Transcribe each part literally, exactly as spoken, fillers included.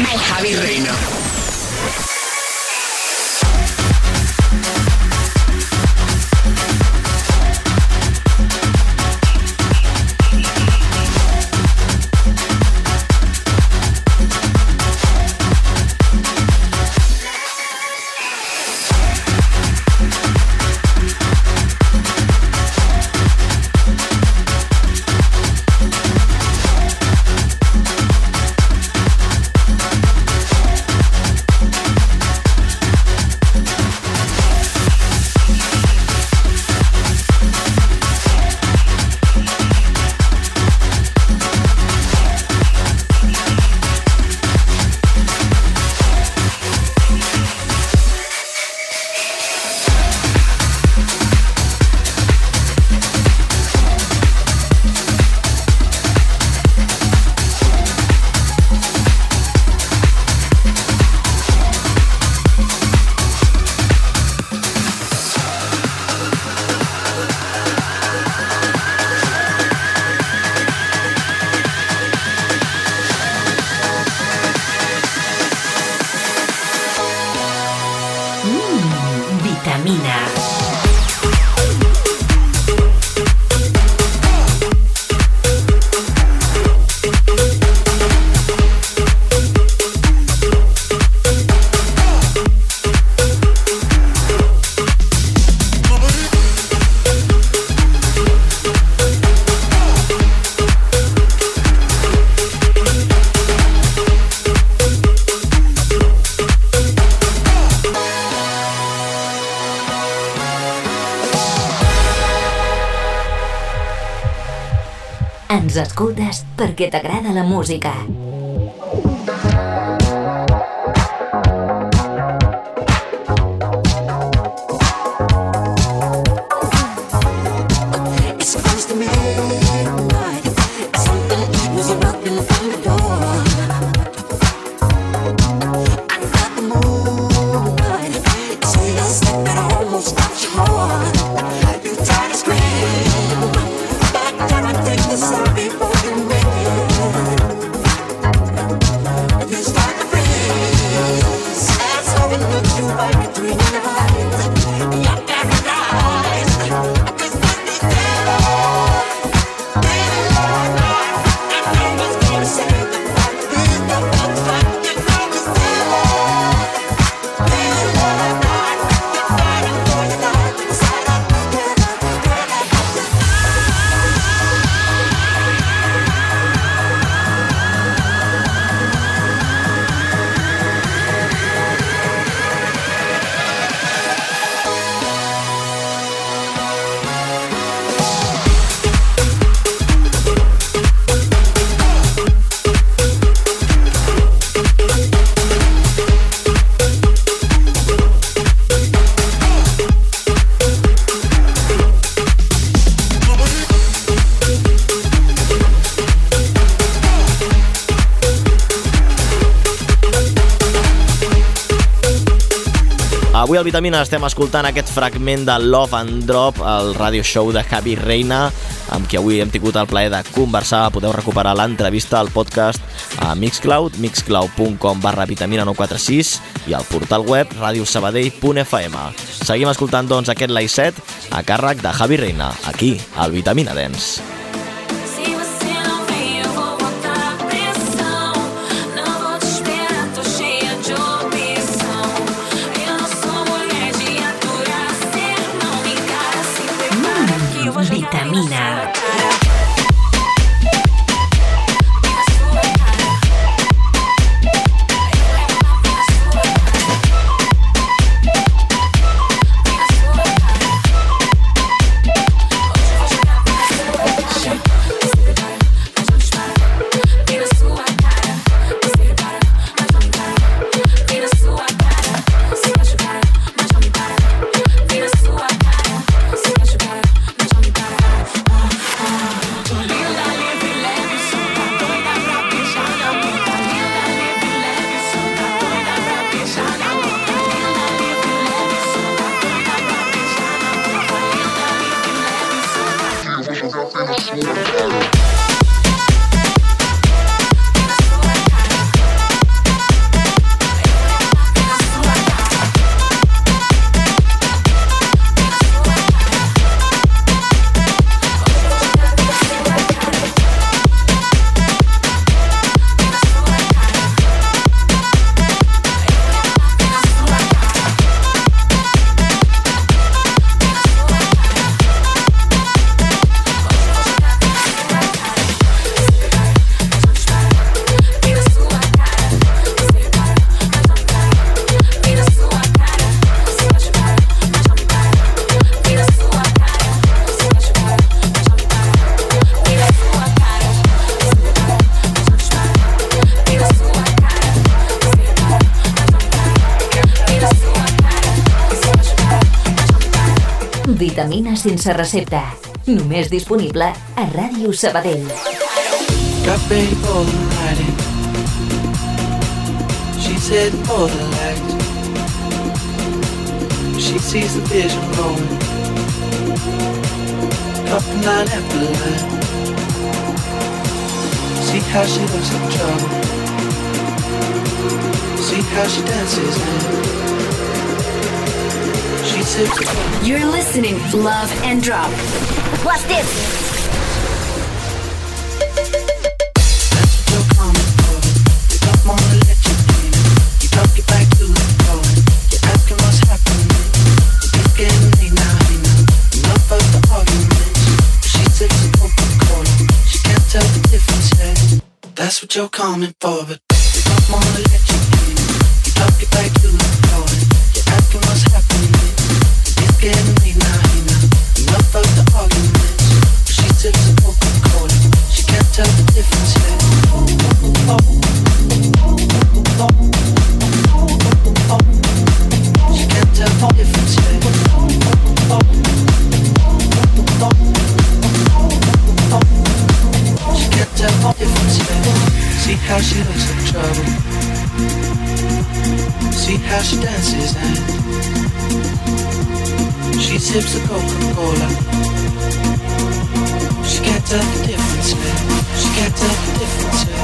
Javi Reina. Ens escoltes perquè t'agrada la música. Avui al Vitamina estem escoltant aquest fragment de Love and Drop, el radio show de Javi Reina, amb qui avui hem tingut el plaer de conversar. Podeu recuperar l'entrevista al podcast a Mixcloud, mixcloud punt com barra vitamina nou quatre sis i al portal web radiosabadell punt f m. Seguim escoltant doncs aquest Live Set a càrrec de Javi Reina, aquí al Vitamina Dance. Vitamina. Para Vitamina sense recepta. Només disponible a Ràdio Sabadell. Got ready for the night. She's heading for the light. She sees the vision growing. Up the line after line. See how she looks like trouble. See how she dances now. She sips. You're listening to Love and Drop. What's this? That's what you're coming for, but you don't wanna let you in. You drop your back to the floor. You're asking what's happening. It's getting late now, hey now. Enough of the arguments. She sips a Coca-Cola. She can't tell the difference yet. She can't tell the difference yet. She can't tell the difference yet. See how she looks like trouble. See how she dances and she sips a Coca-Cola. She can't tell the difference yet. She can't tell the difference yet.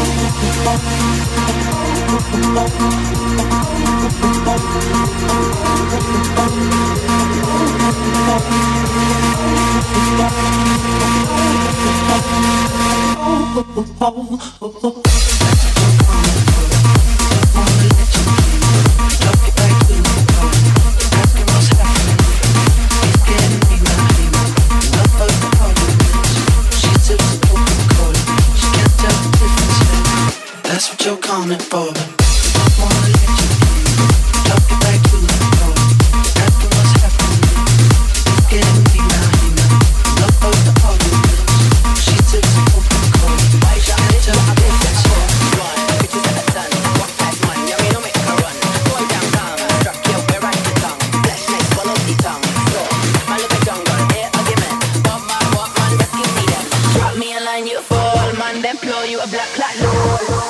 That's what you're coming for. I wanna let you in. Drop your back to the floor. Asking what's happening. It's getting me now, hey now. Enough of the arguments. She sips a Coca-Cola. She can't tell the difference yet. Bitches at the sun, walk past one. Yeah, me no make her run. Boy down down, struck you where I can tongue. Flesh nice, swallow the tongue. So, my little jungle, air argument. What man, what man, rescue me them. Drop me a line, you fall, man. Then blow you a black clock low.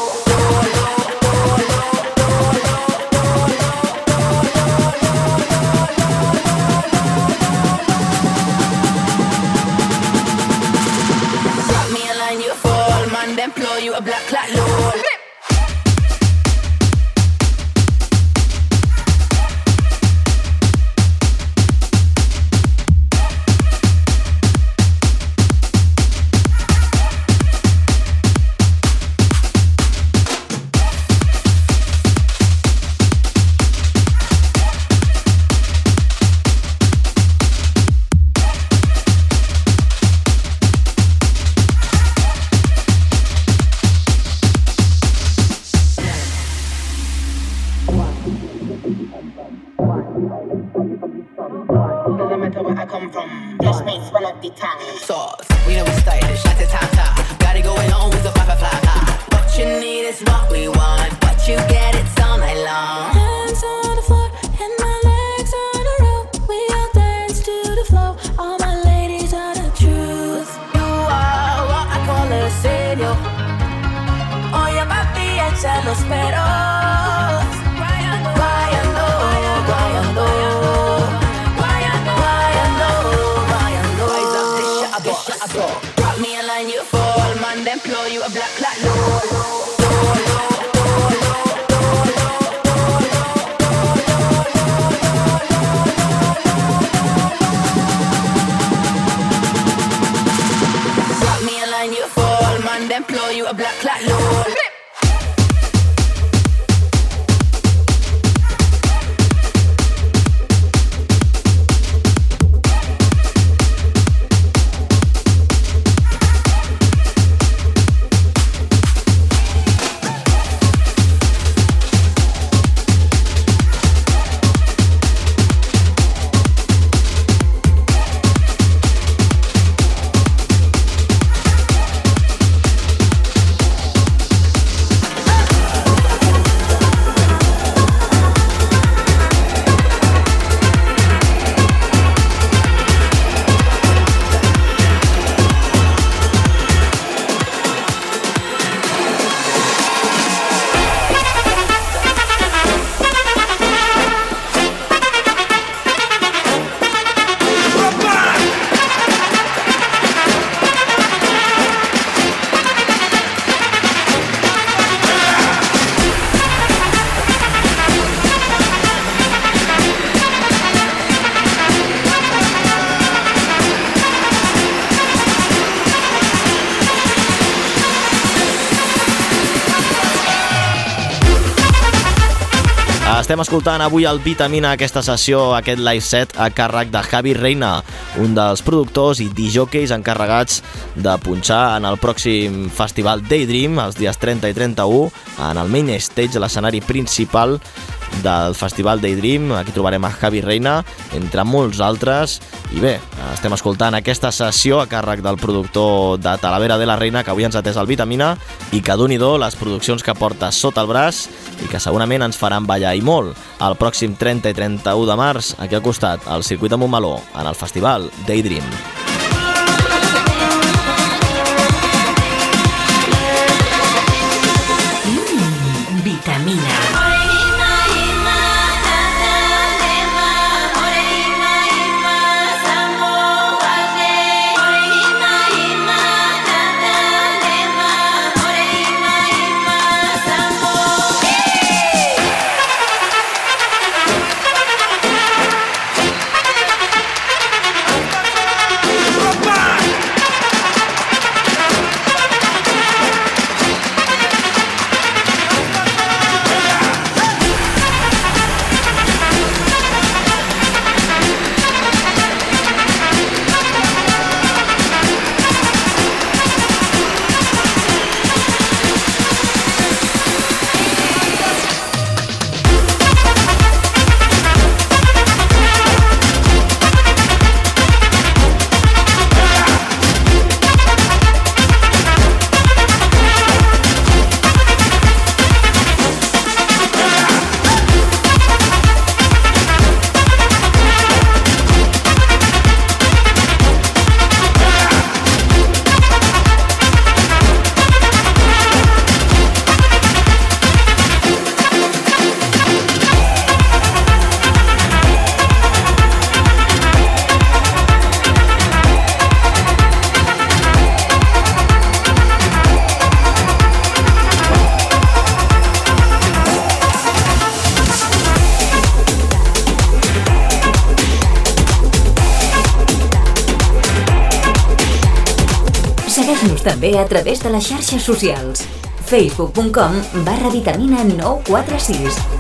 Blow you a black clock low. Doesn't matter where I come from. Flesh mates, one of the tongue. Sauce, we know we stylish, like a tata. Got it going on with the papa fly. What you need is what we want. What you get, it's all night long. Hands on the floor and my legs on the rope. We all dance to the flow. All my ladies are the truth. You are what I call a serio. Oye papi, echa los peros. Guayando, guayando, guayando. Drop me a line, you fall, man, then blow you a black clock low, low, low, low, low, low. Drop me a line, you fall, man, then blow you a black clock low. Estem escoltant avui el Vitamina, aquesta sessió, aquest live set a càrrec de Javi Reina, un dels productors i disjòqueis encarregats de punxar en el pròxim festival Daydream, els dies trenta i trenta-u, en el main stage, l'escenari principal del festival Daydream. Aquí trobarem a Javi Reina, entre molts altres. I bé, estem escoltant aquesta sessió a càrrec del productor de Talavera de la Reina, que avui ens ha atès el Vitamina, i que doni-do les produccions que porta sota el braç i que segurament ens faran ballar i molt el pròxim trenta i trenta-u de març, aquí al costat, al circuit de Montmeló, en el festival Daydream. Mm, Vitamina. Segueix-nos també a través de les xarxes socials. facebook punt com barra vitamina nou quatre sis.